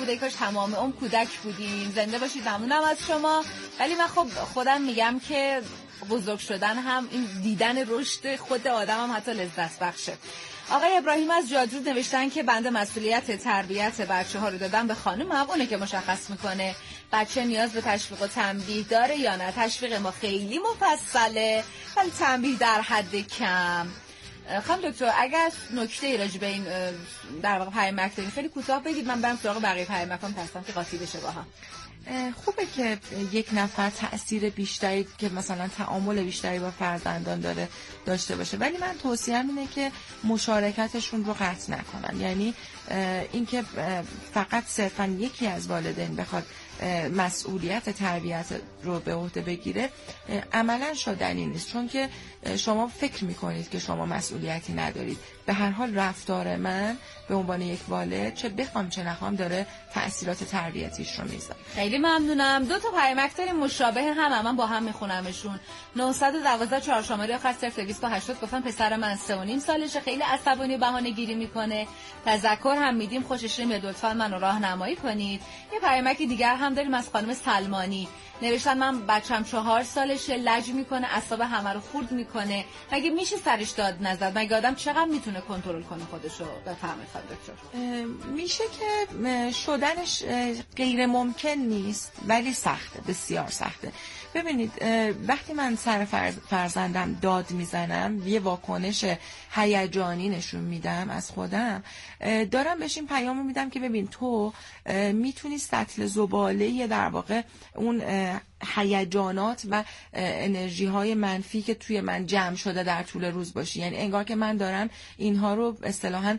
بوده کاش تمام عمر کودک بودیم. زنده باشید، ممنونم از شما. ولی من خب خودم میگم که بزرگ شدن هم این دیدن رشد خود آدم هم حتی لذت بخشه. آقای ابراهیم از جادرود نوشتن که بنده مسئولیت تربیت بچه‌ها رو دادم به خانومم، اونه که مشخص میکنه بچه نیاز به تشویق و تنبیه داره یا نه. تشویق ما خیلی مفصله ولی تنبیه در حد کم. خانم دکتر اگر نکته راجع به این در واقع پیامک دارین خیلی کوتاه بگید، من برم سراغ بقیه پیامکام تصمیم که قاطی بشه با هم. خوبه که یک نفر تأثیر بیشتری که مثلا تعامل بیشتری با فرزندان داشته باشه، ولی من توصیه‌ام اینه که مشارکتشون رو قطع نکنن. یعنی اینکه فقط صرفا یکی از والدین بخواد مسئولیت تربیت رو به عهده بگیره عملا شدنی نیست، چون که شما فکر میکنید که شما مسئولیتی ندارید. به هر حال رفتار من به عنوان یک والد چه بخوام چه نخوام داره تأثیرات تربیتیش رو میذاره. خیلی ممنونم. دو تا پیامک داریم مشابه هم من با هم میخونمشون. 912 4 شماره آخر 0280 گفتن پسر من 3.5 سالشه، خیلی عصبانی و بهانه گیری میکنه، تذکر هم میدیم خوشش نمیاد، لطفا منو راهنمایی کنید. یه پیامک دیگر هم داریم از خانم سلمانی، نوشتن من بچم 4 سالشه، لج میکنه، اعصاب همه رو خورد میکنه، مگه میشه سرش داد نزد؟ مگه آدم چقدر میتونه کنترل کنه خودشو؟ بفرمایید خانم دکتر. میشه که شدنش غیر ممکن نیست ولی سخته، بسیار سخته. ببینید وقتی من سر فرزندم داد میزنم، یه واکنش هیجانی نشون میدم از خودم، دارم بهش این پیامو میدم که ببین تو میتونی سطل زباله در واقع اون هیجانات و انرژی های منفی که توی من جمع شده در طول روز باشی. یعنی انگار که من دارم اینها رو اصطلاحاً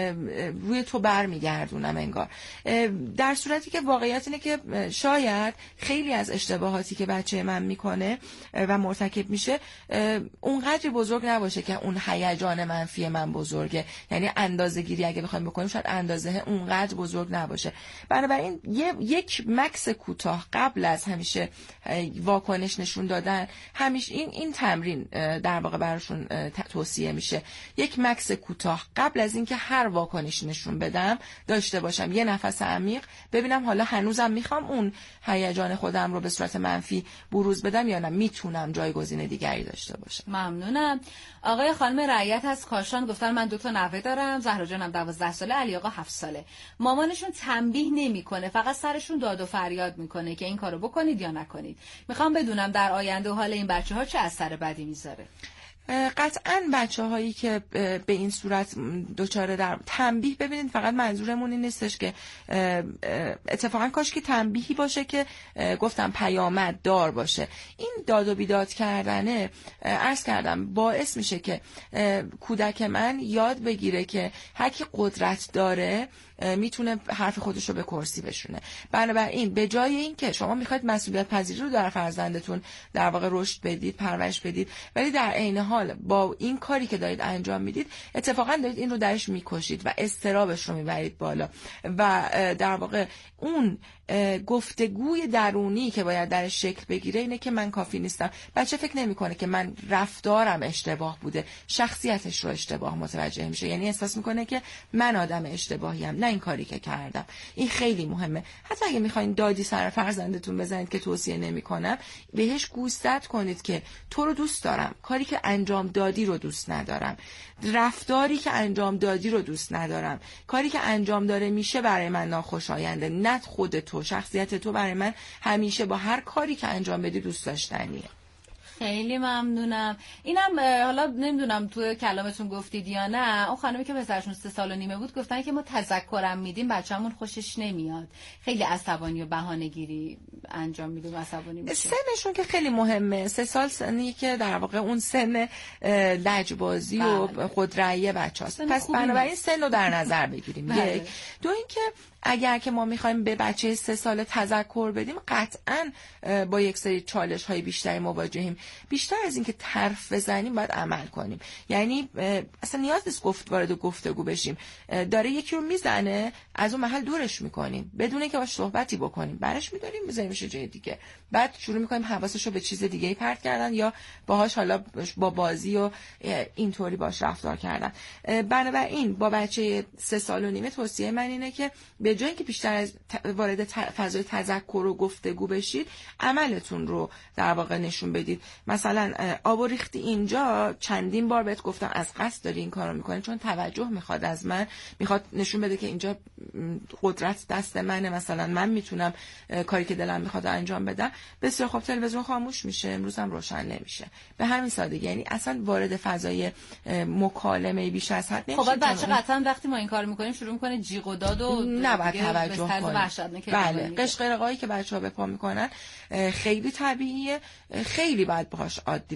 روی تو برمیگردونم انگار، در صورتی که واقعیت اینه که شاید خیلی از اشتباهاتی که بچه من میکنه و مرتکب میشه اونقدر بزرگ نباشه که اون هیجان منفی من بزرگه. یعنی اندازه گیری اگه بخوایم بکنیم شاید اندازه اونقدر بزرگ نباشه. بنابراین یک مکس کوتاه قبل از همیشه واکنش نشون دادن، همیشه این تمرین در واقع براشون توصیه میشه. یک مکس کوتاه قبل از اینکه هر واکنشی نشون بدم داشته باشم، یه نفس عمیق ببینم حالا هنوزم میخوام اون هیجان خودم رو به صورت منفی بروز بدم یا نه میتونم جایگزین دیگری داشته باشم. ممنونم. آقای خانم رعیت از کاشان گفتن من 2 تا نوه دارم، زهرا جانم 12 ساله، علی آقا 7 ساله. مامانشون تنبیه نمیکنه، فقط سرشون داد و فریاد میکنه که این کارو بکنید یا نکنید. میخوام بدونم در آینده حال این بچه‌ها چه اثر بدی میذاره؟ قطعاً بچه‌هایی که به این صورت دچار در تنبیه، ببینید فقط منظورمون این نیستش که اتفاقاً کاش که تنبیهی باشه که گفتم پیامد دار باشه. این داد و بیداد کردنه عرض کردم باعث میشه که کودک من یاد بگیره که هر کی قدرت داره میتونه حرف خودش رو به کرسی بشونه. بنابراین به جای این که شما میخواید مسئولیت پذیری رو در فرزندتون در واقع رشد بدید، پرورش بدید، ولی در عین حال با این کاری که دارید انجام میدید اتفاقا دارید این رو درش میکشید و اضطرابش رو میبرید بالا و در واقع اون گفتگوی درونی که باید درش شکل بگیره اینه که من کافی نیستم. بچه فکر نمیکنه که من رفتارم اشتباه بوده، شخصیتش رو اشتباه متوجه میشه. یعنی احساس میکنه که من آدم اشتباهیم، نه این کاری که کردم. این خیلی مهمه. حتی اگه میخواین دادی سر فرزندتون بزنید که توصیه نمیکنم، بهش گوشزد کنید که تو رو دوست دارم، کاری که انجام دادی رو دوست ندارم، رفتاری که انجام دادی رو دوست ندارم، کاری که انجام داره میشه برای من ناخوشاینده، نه خود تو، شخصیت تو برای من همیشه با هر کاری که انجام بدی دوست داشتنیه. خیلی ممنونم. اینم حالا نمیدونم تو کلامتون گفتید یا نه، اون خانمی که پسرشون 3 سال و نیمه بود گفتن که ما تذکرم میدیم بچه‌مون خوشش نمیاد، خیلی عصبانی و بهانه‌گیری انجام میده و عصبانی میشه. سنشون که خیلی مهمه، 3 سال سنی که در واقع اون سن لجبازی و خودرأیی بچه‌ست. پس بنابراین سن رو در نظر بگیریم. یک. دو اینکه اگر که ما میخوایم به بچه 3 سال تذکر بدیم قطعاً با یک سری چالش های بیشتری مواجهیم. بیشتر از این که طرف بزنیم باید عمل کنیم. یعنی اصلا نیاز نیست وارد گفتگو بشیم. داره یکی رو میزنه، از اون محل دورش میکنیم بدون اینکه باهاش صحبتی بکنیم، برش میداریم میذاریمش جای دیگه، بعد شروع میکنیم حواسش رو به چیز دیگه پرت کردن یا باهاش حالا با بازی و اینطوری باهاش رفتار کردن. بنابراین با بچه 3 سال و نیمه توصیه من اینه که به جایی که بیشتر از وارد فضای تذکر و گفتگو بشید، عملتون رو در واقع نشون بدید. مثلا آب ریختی اینجا، چندین بار بهت گفتم از قصد داری این کارو میکنی، چون توجه میخواد از من، میخواد نشون بده که اینجا قدرت دست منه، مثلا من میتونم کاری که دلم میخواد انجام بدم. بسیار خب تلویزیون خاموش میشه، امروز هم روشن نمیشه. به همین سادگی. یعنی اصلا وارد فضای مکالمه بیش از حد نمیشه. خب بچه قطعا وقتی ما این کارو میکنیم شروع میکنه جیغ و داد و نباید توجه کنه. بله، قشقرقایی که بچه‌ها به پا میکنن خیلی طبیعیه، خیلی باید باهاش عادی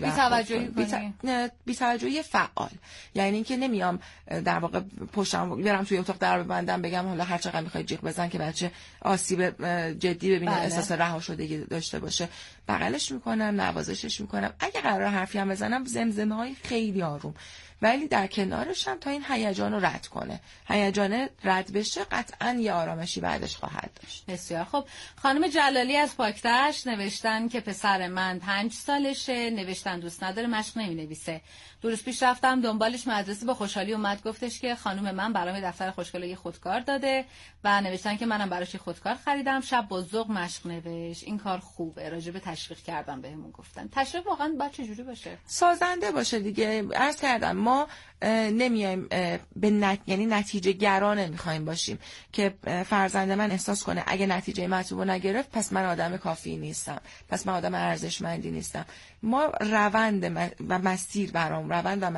بی توجهی فعال. یعنی اینکه نمیام در واقع پشتم برم توی اتاق در ببندم بگم حالا هر چقدر میخوای جیغ بزن که بچه آسیب جدی ببینه، احساس رها شدگی داشته باشه. بغلش میکنم، نوازشش میکنم. اگه قرار حرفی هم بزنم، زمزمه‌های خیلی آروم، ولی در کنارش هم تا این هیجان رو رد کنه. هیجان رد بشه قطعاً یه آرامشی بعدش خواهد داشت. بسیار خب. خانم جلالی از پاکتش نوشتن که پسر من 5 سالشه، نوشتن دوست نداره، مشق نمی‌نویسه. 2 روز پیش رفتم دنبالش مدرسه، با خوشحالی اومد گفتش که خانم من برام دفتر خوشگله یه خودکار داده و نوشتن که منم براش خودکار خریدم. شب با ذوق مشق نوشت. این کار خوبه. راجع به تشویق کردم بهمون گفتن. تشویق واقعا باید چه جوری باشه؟ سازنده باشه دیگه. عرض کردم ما نمیایم به یعنی نتیجه گرا نمیخوایم باشیم که فرزند من احساس کنه اگه نتیجه مطلوب نگرفت پس من آدم کافی نیستم، پس من آدم ارزشمندی نیستم. ما روند و مسیر برام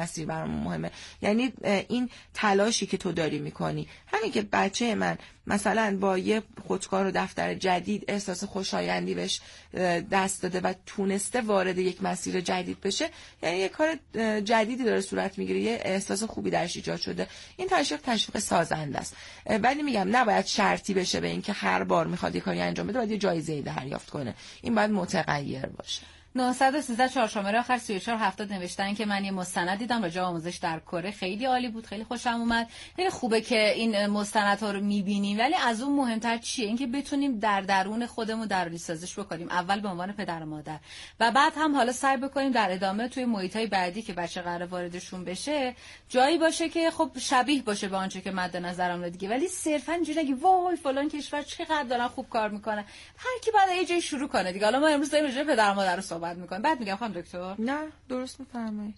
مهمه. یعنی این تلاشی که تو داری میکنی، همین که بچه من مثلا با یه خودکار و دفتر جدید احساس خوشایندی بهش دست داده و تونسته وارد یک مسیر جدید بشه، یعنی یه کار جدیدی داره صورت میگیره، یه احساس خوبی درش ایجاد شده. این تشویق سازنده است. ولی میگم نباید شرطی بشه به این که هر بار میخواد یه کاری انجام بده باید یه جایزه‌ای دریافت کنه. این باید متغیر باشه. 913 چهارشنبه آخر 3470 نوشتن که من یه مستند دیدم راجع به آموزش در کره، خیلی عالی بود، خیلی خوشم اومد. خیلی خوبه که این مستندها رو می‌بینیم، ولی از اون مهمتر چیه؟ اینکه بتونیم در درون خودمون درونی سازش بکنیم، اول به عنوان پدر و مادر و بعد هم حالا سعی بکنیم در ادامه توی محیط‌های بعدی که بچه قرار واردشون بشه جایی باشه که خب شبیه باشه به آنچه که مد نظرم دیگه، ولی صرفاً اینجوری نگی وای فلان کشور چقدر دارن خوب کار میکنه. هر کی بعد یه جایی شروع کنه دیگه. حالا ما امروز داریم راجع به پدر و مادر صحبت میکنیم. بعد میگم خانم دکتر نه درست میفرمایید.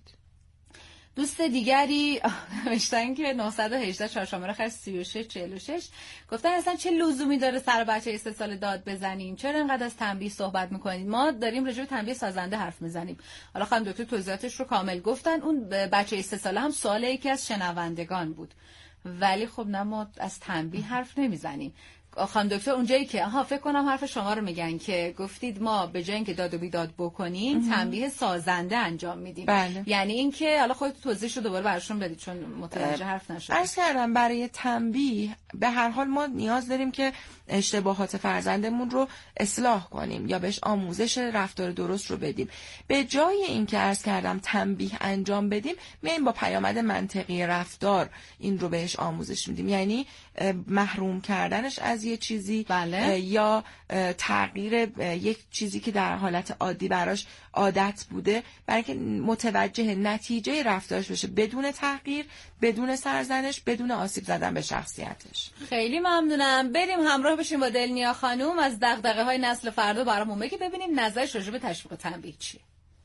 دوست دیگری نوشتن که 918 چهارشنبه آخر 3646 گفتن اصلا چه لزومی داره سر بچه 3 ساله داد بزنیم؟ چرا اینقدر از تنبیه صحبت میکنید؟ ما داریم راجع به تنبیه سازنده حرف میزنیم. حالا خانم دکتر توضیحاتش رو کامل گفتن. اون بچه 3 ساله هم سوال یکی از شنوندگان بود، ولی خب نه ما از تنبیه حرف نمیزنیم. خانم دکتر اونجایی که فکر کنم حرف شما رو میگن که گفتید ما به جای اینکه داد و بیداد بکنیم تنبیه سازنده انجام میدیم. بله. یعنی اینکه حالا خودت توضیحشو دوباره براشون بدید چون متوجه حرف نشد. عرض کردم برای تنبیه به هر حال ما نیاز داریم که اشتباهات فرزندمون رو اصلاح کنیم یا بهش آموزش رفتار درست رو بدیم. به جای اینکه عرض کردم تنبیه انجام بدیم، میایم با پیامد منطقی رفتار این رو بهش آموزش میدیم. یعنی محروم کردنش از یه چیزی، بله. یا تغییر یک چیزی که در حالت عادی براش عادت بوده، برای که متوجه نتیجه رفتارش بشه، بدون تغییر، بدون سرزنش، بدون آسیب زدن به شخصیتش. خیلی ممنونم. بریم همراه بشیم با دلنیا خانوم از دغدغه‌های نسل فردا برامون بگه، ببینیم نظرش راجع به تشویق تنبیه چیه.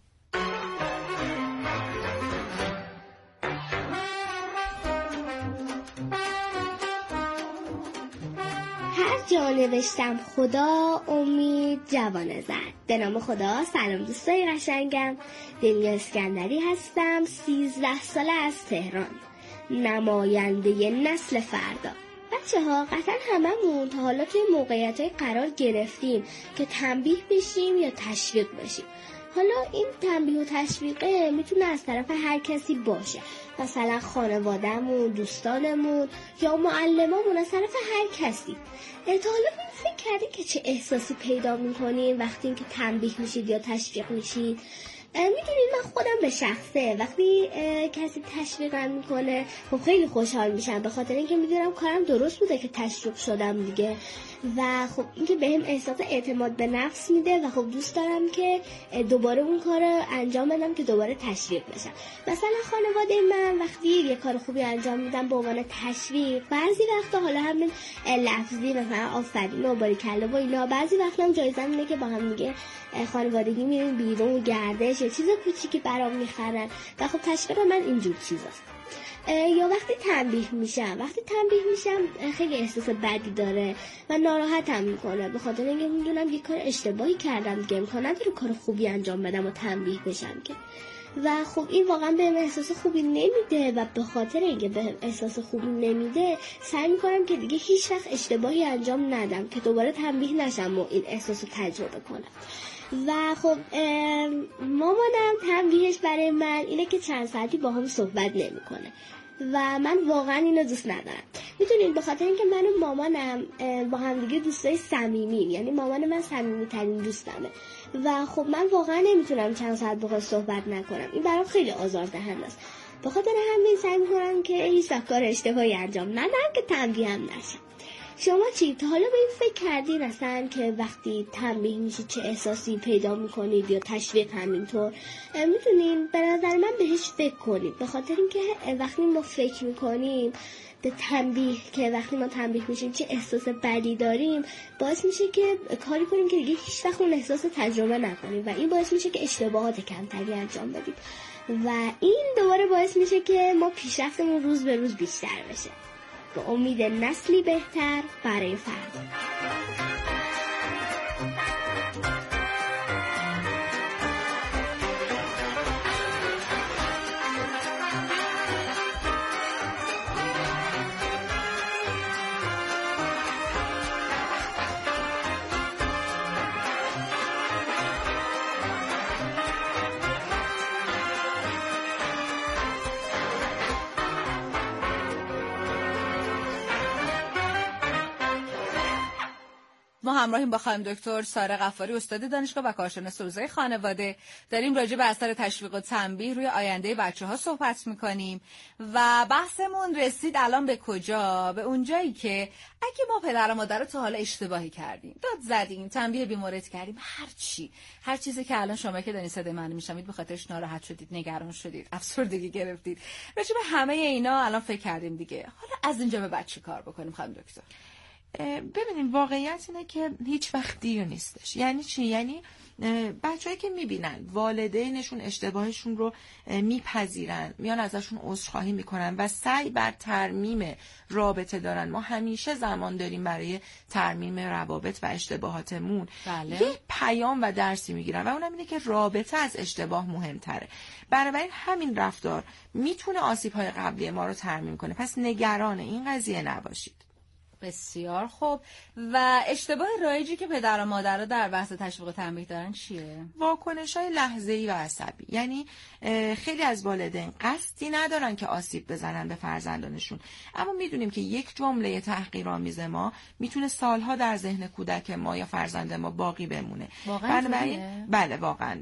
جا نوشتم خدا امید جوانه زد. به نام خدا. سلام دوستای قشنگم، دنیا اسکندری هستم، 13 ساله از تهران، نماینده نسل فردا. بچه ها قطعا هممون تا حالا توی موقعیت‌های قرار گرفتیم که تنبیه بشیم یا تشویق بشیم. حالا این تنبیه و تشویقه میتونه از طرف هر کسی باشه، مثلا خانواده‌مون، دوستانمون یا معلمامون، از طرف هر کسی. تا حالا فکر کردین که چه احساسی پیدا میکنین وقتی که تنبیه میشید یا تشویق میشید؟ میدونید من خودم به شخصه وقتی کسی تشویقم میکنه خب خیلی خوشحال میشم، به خاطر اینکه میدونم کارم درست بوده که تشویق شدم دیگه. و خب این که بهم احساس اعتماد به نفس میده و خب دوست دارم که دوباره اون کار رو انجام بدم که دوباره تشویق بشم. مثلا خانواده من وقتی یه کار خوبی انجام میدم به عنوان تشویق، بعضی وقتا حالا همین لفظی مثلا آفرین و باریکلا و اینا، بعضی وقتا هم جایزه اینه که با هم دیگه خانوادگی میریم بیرون، گردش یا چیز کوچیکی برام میخرن و خب تشویق من اینجور چیزاست. یا وقتی تنبیه میشم خیلی احساس بدی داره و ناراحتم میکنه، به خاطر اینکه میدونم یه کار اشتباهی کردم دیگه، امکان نداره کار خوبی انجام بدم و تنبیه بشم که. و خب این واقعا بهم احساس خوبی نمیده و به خاطر اینکه بهم احساس خوبی نمیده سعی میکنم که دیگه هیچ وقت اشتباهی انجام ندم که دوباره تنبیه نشم و این احساس رو تجربه کنم. و خب مامانم تنبیهش برای من اینه که چند ساعتی با هم صحبت نمیکنه و من واقعا اینو دوست ندارم. میدونید به خاطر اینکه من و مامانم با هم دیگه دوستای صمیمیم، یعنی مامان من صمیمی‌ترین دوستمه و خب من واقعا نمیتونم چند ساعت باهاش صحبت نکنم، این برام خیلی آزاردهنده است. به خاطر همین سعی می‌کنم که هیچ وقت کار اشتباهی انجام ندم که تنبیه هم نشم. شما چی؟ تا حالا به این فکر کردین اصلا که وقتی تنبیه میشید چه احساسی پیدا میکنید یا تشویق همینطور؟ میتونین به نظر من بهش فکر کنید، به خاطر اینکه وقتی ما فکر میکنیم به تنبیه که وقتی ما تنبیه میشیم چه احساس بدی داریم، باعث میشه که کاری کنیم که دیگه هیچ وقت اون احساس تجربه نکنیم و این باعث میشه که اشتباهات کمتری انجام بدیم و این دوباره باعث میشه که ما پیشرفتمون روز به روز بیشتر بشه، به امید نسلی بهتر برای فردا. ما همراهیم با خانم دکتر ساره غفاری، استاد دانشگاه و کارشناس حوزه خانواده. داریم راجع به اثر تشویق و تنبیه روی آینده بچه‌ها صحبت می‌کنیم و بحثمون رسید الان به کجا؟ به اونجایی که اگه ما پدر و مادر تا حالا اشتباهی کردیم، داد زدیم، تنبیه بی‌مورد کردیم، هر چیزی که الان شما که دارین صدای منو میشنوید به خاطرش ناراحت شدید، نگران شدید، افسردگی گرفتید، راجع به همه اینا الان فکر کردیم دیگه. حالا از اینجا به بعد چی کار بکنیم خانم دکتر؟ ببینین واقعیت اینه که هیچ وقت دیر نیستش. یعنی چی؟ یعنی بچه‌ای که میبینن والدینشون اشتباهشون رو میپذیرن، میان ازشون عذرخواهی میکنن و سعی بر ترمیم رابطه دارن. ما همیشه زمان داریم برای ترمیم روابط و اشتباهاتمون. بله. یه پیام و درسی میگیرن و اونم اینه که رابطه از اشتباه مهمتره. بنابراین همین رفتار میتونه آسیب‌های قبلی ما رو ترمیم کنه. پس نگران این قضیه نباشید. بسیار خوب. و اشتباه رایجی که پدر و مادرها در بحث تشویق و تنبیه دارن چیه؟ واکنش‌های لحظه‌ای و عصبی. یعنی خیلی از والدین قصدی ندارن که آسیب بزنن به فرزندانشون، اما میدونیم که یک جمله تحقیرآمیز ما میتونه سالها در ذهن کودک ما یا فرزند ما باقی بمونه. بله واقعا.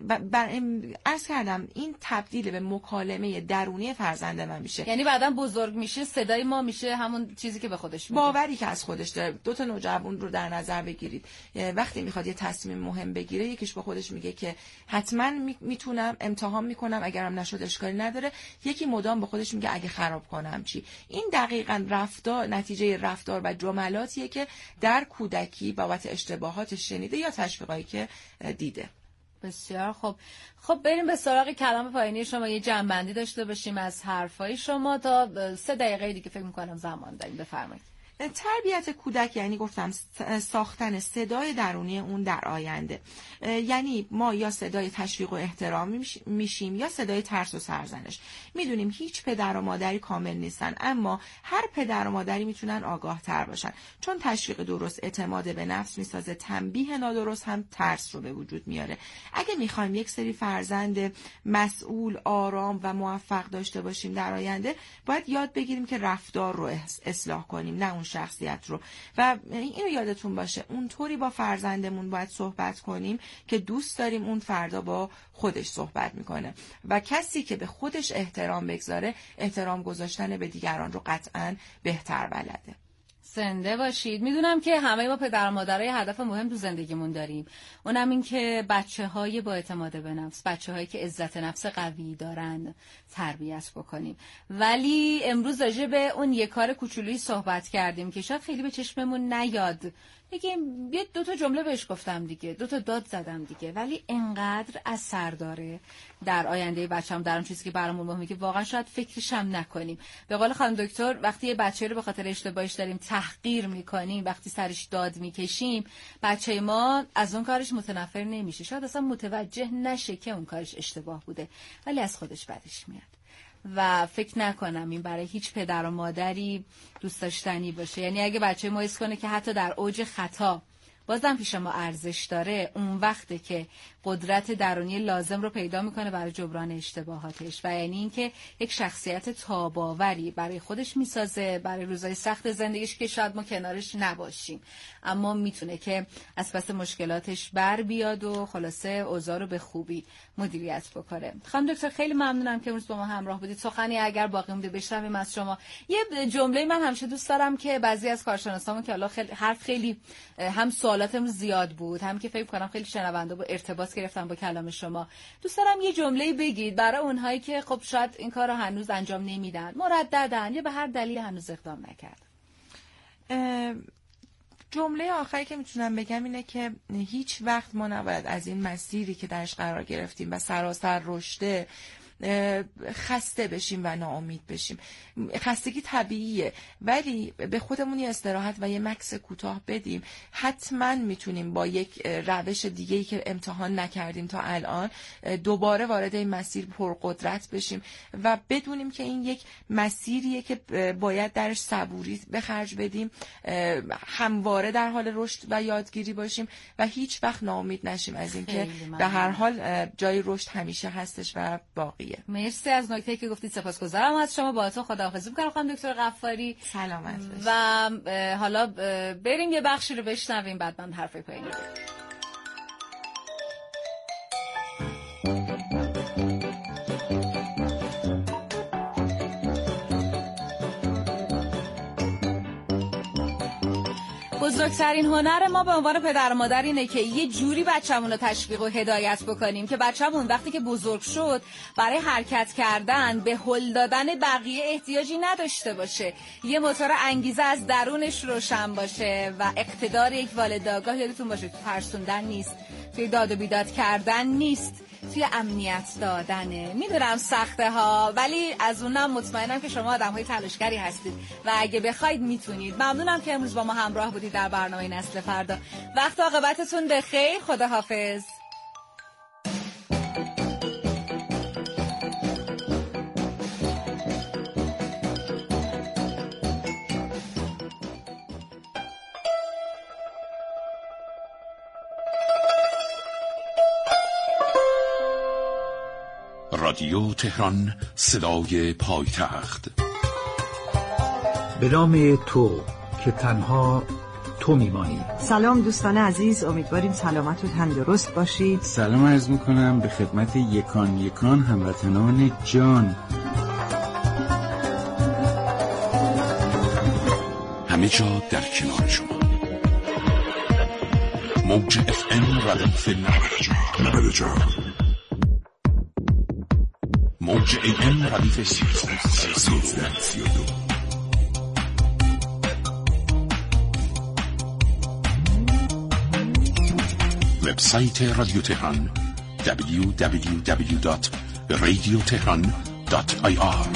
عرض کردم این تبدیل به مکالمه درونی فرزند من میشه. یعنی بعداً بزرگ میشه صدای ما میشه همون چیزی که به خودش میگه. باوری که از خودش داره. دو تا نوجوان رو در نظر بگیرید. وقتی میخواد یه تصمیم مهم بگیره، یکیش با خودش میگه که حتما میتونم، امتحان میکنم، اگرم نشد اشکالی نداره. یکی مدام با خودش میگه اگه خراب کنم چی. این دقیقاً نتیجه رفتار و جملاتیه که در کودکی بابت اشتباهاتش شنیده یا تشویقایی که دیده. بسیار خوب. خب بریم به سراغ کلام پایانی شما، یه جمع‌بندی داشته باشیم از حرفای شما تا 3 دقیقه دیگه فکر میکنم زمان داریم. بفرمایید. تربیت کودک یعنی گفتم ساختن صدای درونی اون در آینده. یعنی ما یا صدای تشویق و احترام میشیم یا صدای ترس و سرزنش. میدونیم هیچ پدر و مادری کامل نیستن، اما هر پدر و مادری میتونن آگاه تر باشن، چون تشویق درست اعتماد به نفس میسازه، تنبیه نادرست هم ترس رو به وجود میاره. اگه میخوایم یک سری فرزند مسئول، آرام و موفق داشته باشیم در آینده، باید یاد بگیریم که رفتار رو اصلاح کنیم، نه اون شخصیت رو. و اینو یادتون باشه اونطوری با فرزندمون باید صحبت کنیم که دوست داریم اون فردا با خودش صحبت میکنه و کسی که به خودش احترام بگذاره، احترام گذاشتن به دیگران رو قطعاً بهتر بلده. زنده باشید. میدونم که همه ما پدر و مادرای هدف مهم تو زندگیمون داریم، اونم این که بچه‌های با اعتماد به نفس، بچه‌هایی که عزت نفس قوی دارن تربیت بکنیم. ولی امروز راجع به اون یک کار کوچولویی صحبت کردیم که شاید خیلی به چشممون نیاد. بگیم یه 2 تا جمله بهش گفتم دیگه، 2 تا داد زدم دیگه، ولی انقدر اثر داره در آینده بچه‌م، در اون چیزی که برامون مهمه که واقعا شاید فکرش هم نکنیم. به قول خانم دکتر، وقتی یه بچه رو به خاطر اشتباهش داریم تحقیر میکنیم، وقتی سرش داد میکشیم، بچه ما از اون کارش متنفر نمیشه، شاید اصلا متوجه نشه که اون کارش اشتباه بوده، ولی از خودش بدش میاد. و فکر نکنم این برای هیچ پدر و مادری دوست داشتنی باشه. یعنی اگه بچه ما حس کنه که حتی در اوج خطا بازم پیش ما ارزش داره، اون وقته که قدرت درونی لازم رو پیدا میکنه برای جبران اشتباهاتش و یعنی اینکه یک شخصیت تاباوری برای خودش میسازه برای روزهای سخت زندگیش که شاید ما کنارش نباشیم، اما میتونه که از پس مشکلاتش بر بیاد و خلاصه اوضاع رو به خوبی مدیریت بکنه. خانم دکتر خیلی ممنونم که امروز با ما همراه بودید. سخنی اگر باقی مونده بشنویم از شما. یه جمله من همیشه دوست دارم که بعضی از کارشناسامون که حالا خیلی هم سوالاتم زیاد بود، هم که فکر کنم خیلی شنونده با ارتباط گرفتن با کلام شما، دوست دارم یه جمله بگید برای اونهایی که خب شاید این کارو هنوز انجام نمیدن، مرددن یا به هر دلیل هنوز اقدام نکردن. جمله آخری که میتونم بگم اینه که هیچ وقت ما نباید از این مسیری که درش قرار گرفتیم و سراسر رشده خسته بشیم و ناامید بشیم. خستگی طبیعیه، ولی به خودمون یه استراحت و یه مکث کوتاه بدیم. حتما میتونیم با یک روش دیگه‌ای که امتحان نکردیم تا الان دوباره وارد این مسیر پرقدرت بشیم و بدونیم که این یک مسیریه که باید درش صبوری به خرج بدیم، همواره در حال رشد و یادگیری باشیم و هیچ وقت ناامید نشیم از اینکه به هر حال جای رشد همیشه هستش و باقی. مرسی از نکته‌ای که گفتید، سپاسگزارم از شما. با تو خداحافظی می‌کنم خانم دکتر غفاری. سلامت باشید. و حالا بریم یه بخشی رو بشنویم، بعد من حرفای پایینی رو بزرگترین هنر ما به عنوان پدر و مادر اینه که یه جوری بچه‌مون رو تشویق و هدایت بکنیم که بچه‌مون وقتی که بزرگ شد برای حرکت کردن به هل دادن بقیه احتیاجی نداشته باشه، یه موتور انگیزه از درونش روشن باشه و اقتدار یک والد آگاه یادتون باشه تو ترسوندن نیست، توی داد و بیداد کردن نیست، توی امنیت دادنه. میدونم سخته ها، ولی از اونم مطمئنم که شما آدم‌های تلاشگری هستید و اگه بخواید میتونید. ممنونم که امروز با ما همراه بودید در برنامه نسل فردا. وقت عاقبتتون بخیر. خداحافظ. رادیو تهران، صدای پایتخت. به نام تو که تنها تو میمانی. سلام دوستان عزیز، امیدواریم سلامت و تندرست باشید. سلام عرض میکنم به خدمت یکان یکان هموطنان جان. همه جا در کنار شما. موج FM ردیف 94. موج AM ردیف 1332. وبسایت رادیو تهران www.radiotehran.ir.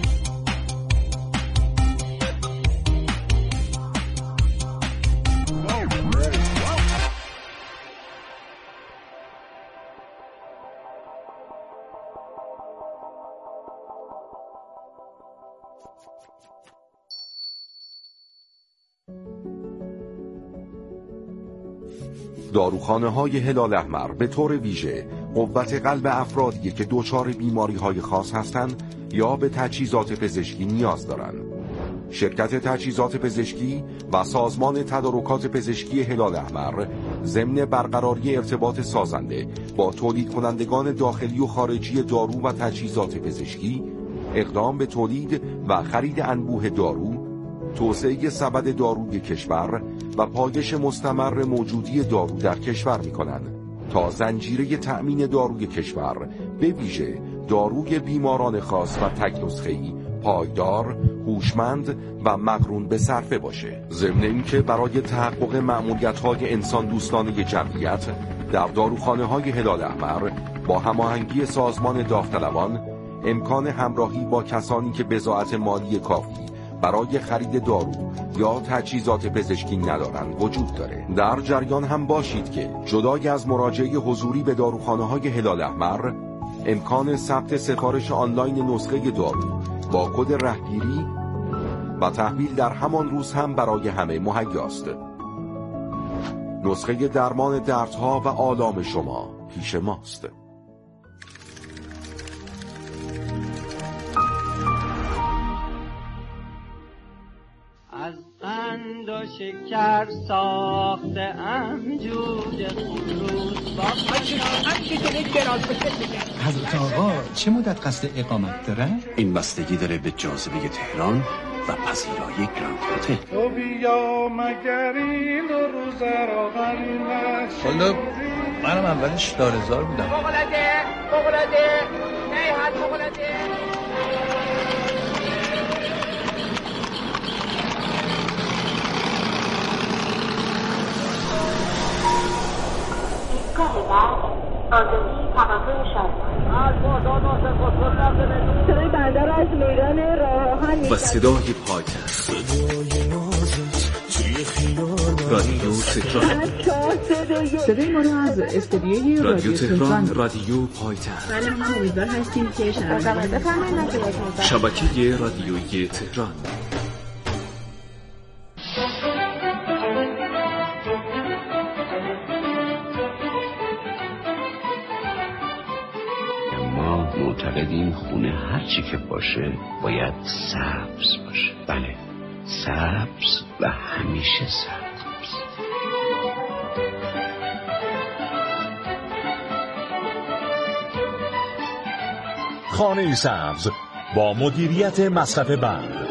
داروخانه‌های هلال احمر به طور ویژه قوت قلب افرادی که دچار بیماری‌های خاص هستند یا به تجهیزات پزشکی نیاز دارند. شرکت تجهیزات پزشکی و سازمان تدارکات پزشکی هلال احمر ضمن برقراری ارتباط سازنده با تولید کنندگان داخلی و خارجی دارو و تجهیزات پزشکی، اقدام به تولید و خرید انبوه دارو، توسعه سبد داروی کشور و پایش مستمر موجودی دارو در کشور می‌کنند تا زنجیره تأمین داروی کشور به ویژه داروی بیماران خاص و تک نسخه‌ای پایدار، هوشمند و مقرون به صرفه باشه. ضمن اینکه برای تحقق مأموریت‌های انسان دوستانه جمعیت در داروخانه‌های هلال احمر با هماهنگی سازمان داوطلبان امکان همراهی با کسانی که بضاعت مالی کافی برای خرید دارو یا تجهیزات پزشکی ندارند وجود داره. در جریان هم باشید که جدای از مراجعه حضوری به داروخانه‌های هلال احمر، امکان ثبت سفارش آنلاین نسخه دارو با کد رهگیری و تحویل در همان روز هم برای همه مهیاست. نسخه درمان دردها و آلام شما پیش ماست. از قند و شکر ساخته ام جوجه خروس با حضرت آقا چه مدت قصد اقامت دارن؟ این بستگی داره به جاذبه تهران و پذیرایی گراند هتل. تو بیا مگر این روز را والا منم اولش دارزار بودم. بغلده نه حد بغلده. صدای بندر از میدان راهان و صدای پایتخت رادیو تهران. صدای ما رو از استودیوی رادیو تهران رادیو پایتخت. بله ما امیدوار هستیم که شبکه رادیویی تهران. معتقدیم خونه هرچی که باشه باید سبز باشه. بله، سبز و همیشه سبز. خانه سبز با مدیریت مصرف برق.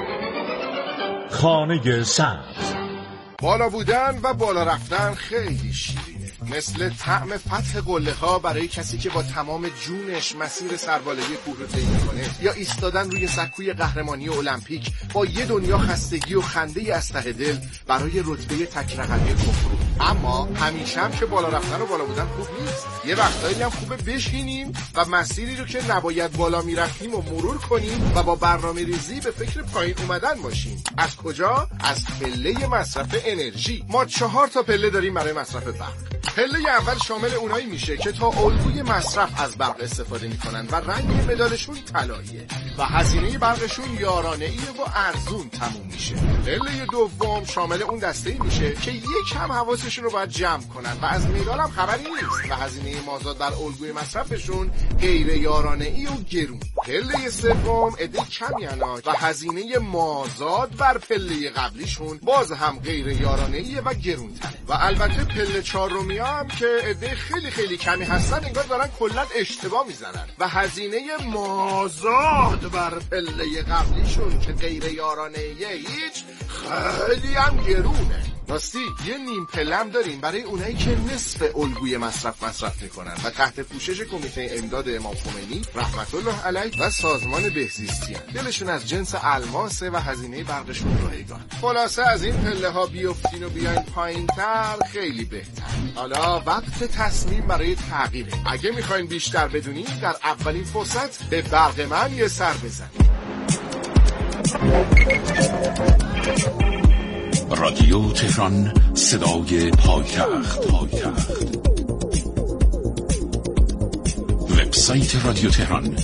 خانه سبز. بالا بودن و بالا رفتن خیلی شیرینه، مثل طعم فتح قله ها برای کسی که با تمام جونش مسیر سربالایی کوه رو طی می‌کنه، یا ایستادن روی سکوی قهرمانی المپیک با یه دنیا خستگی و خنده از ته دل برای رتبه تک رقمی کفرو. اما همیشه هم که بالا رفتن و بالا بودن خوب نیست. یه وقتایی هم خوبه بشینیم و مسیری رو که نباید بالا میرفتیم و مرور کنیم و با برنامه‌ریزی به فکر پایین اومدن باشیم. از کجا؟ از پله مصرف انرژی. ما 4 تا پله داریم برای مصرف برق. پله اول شامل اونایی میشه که تا الگوی مصرف از برق استفاده میکنن و رنگ مدالشون طلاییه و هزینه برقشون یارانه‌ای و ارزون تموم میشه. پله دوم شامل اون دسته‌ای میشه که یکم حواسشون رو باید جمع کنن و از مدال هم خبری نیست و هزینه مازاد بر الگوی مصرفشون غیر یارانه‌ای و گرون. پله سوم عده کمی انا و هزینه مازاد بر پله قبلیشون باز هم غیر یارانه‌ای و گرون‌تره. و البته پله چهارمی هم که عده خیلی خیلی کمی هستن، انگار دارن کلاً اشتباه میزنن و هزینه مازاد بر پله قبلیشون که غیر یارانه‌ایه هیچ خیلی هم گرونه. راستی یه نیم پلم داریم برای اونایی که نصف الگوی مصرف میکنن و تحت پوشش کمیته امداد امام خمینی رحمت الله علیه و سازمان بهزیستی هستند. دلشون از جنس الماسه و هزینه برقشون رایگان. خلاصه از این پله ها بیافتین و بیاین پایین‌تر خیلی بهتر. حالا وقت تصمیم برای تغییره. اگه میخواین بیشتر بدونید در اولین فرصت به برق من یه سر بزنید. رادیو تهران، صدای پایتخت. وبسایت رادیو تهران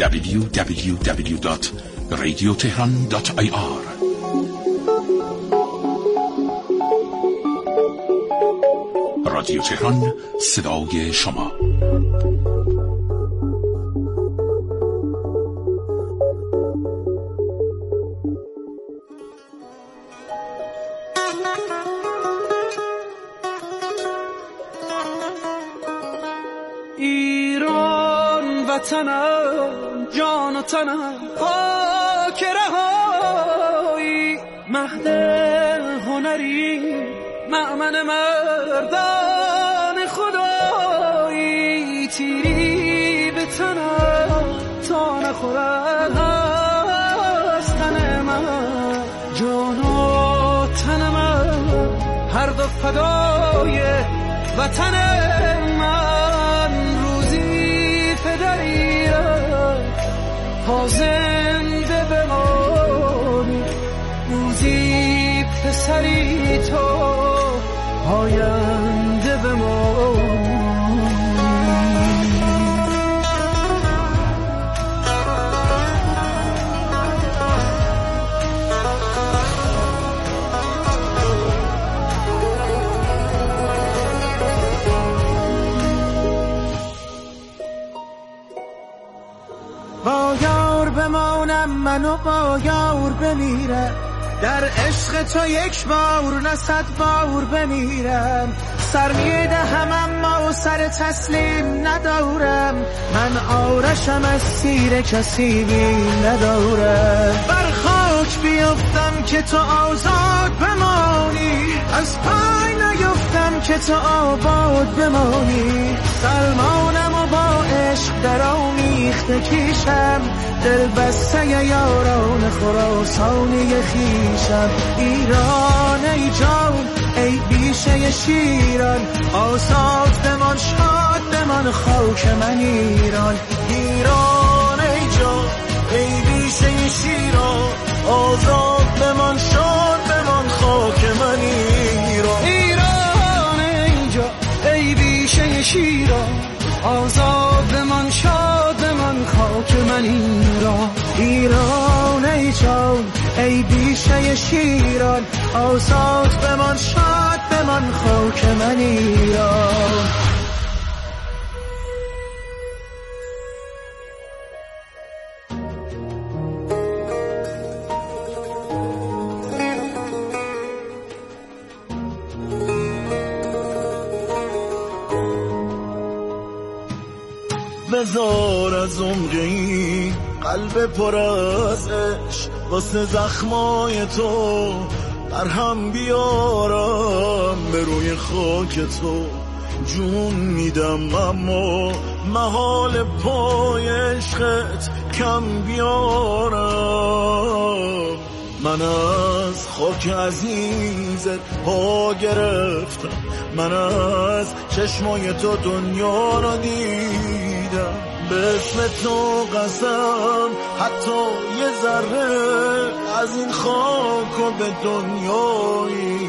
www.radiotehran.ir. رادیو تهران، صدای شما. ایران وطنم، جان و تنم، خاک رهایی مهد هنری مأمن مردان خدایی تیری به تنم تا نخورد از تن من جان و تن من هر دو فدای وطن من روزی پدری تا زنده بمانی روزی پسری تو آینده بمانی با یار بمانم منو با یار بمیرم در عشق تو یک بار نه 100 بار بمیرم سر میدهم اما سر تسلیم ندارم من آرشم از تیر کسی بیم ندارم بر خاک بیفتم که تو آزاد بمانی از پای نیفتم که تو آباد بمانی سلمانم و با عشق در آمیخته کیشم دل بسته یاران خراسانی خیشم ایران ای جان ای بیشه شیران آزاد بمان شاد بمان خاک من ایران ایران ای جان ای بیشه شیران آزاد بمان شاد بمان خاک من ایران ایران ای جان ای بیشه شیران آزاد بمان شاد بمان خاک من ایران ایران ای جان ای بیشه شیران آزاد بمان شاد بمان خاک من ایران بذار از عمقی قلب پر از عشق واسه زخمای تو برهم بیارم به روی خاک تو جون میدم اما محال پای عشقت کم بیارم من از خاک عزیزت پا گرفتم من از چشمای تو دنیا را دیدم به اسم تو قسم حتی یه ذره از این خاک و به دنیایی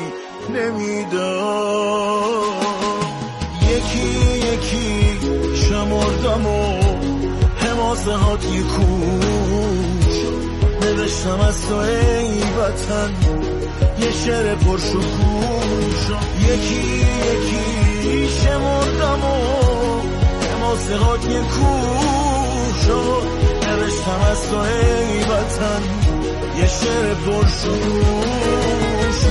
نمیدم یکی یکی شمردم و حماسه هات یه کوش نوشتم از تو ای وطن یه شعر پرشکوش یکی یکی شمردم و حماسه هات یه کوش نوشتم از تو ای وطن یه شعر پرشکوش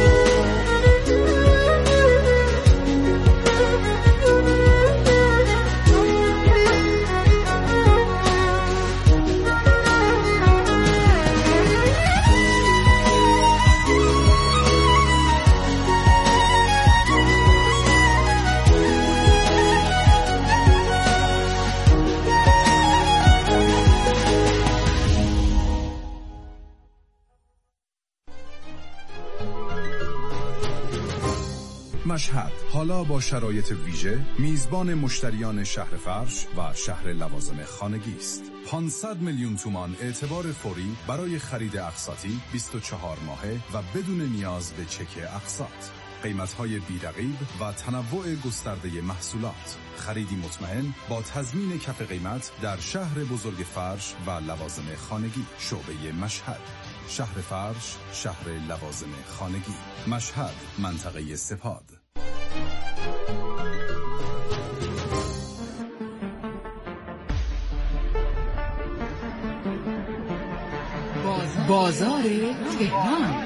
مشهد حالا با شرایط ویژه میزبان مشتریان شهر فرش و شهر لوازم خانگی است. 500 میلیون تومان اعتبار فوری برای خرید اقساطی 24 ماهه و بدون نیاز به چک اقساط. قیمت‌های بی‌رقیب و تنوع گسترده محصولات. خریدی مطمئن با تضمین کف قیمت در شهر بزرگ فرش و لوازم خانگی. شعبه مشهد. شهر فرش، شهر لوازم خانگی. مشهد، منطقه سپاد. بازار تهران.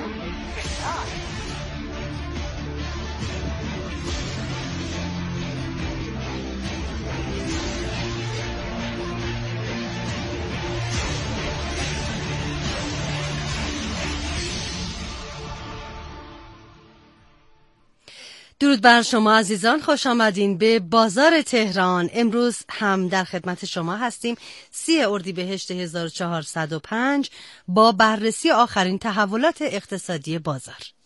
درود بر شما عزیزان، خوش آمدین به بازار تهران. امروز هم در خدمت شما هستیم 30 اردیبهشت 1405 با بررسی آخرین تحولات اقتصادی بازار.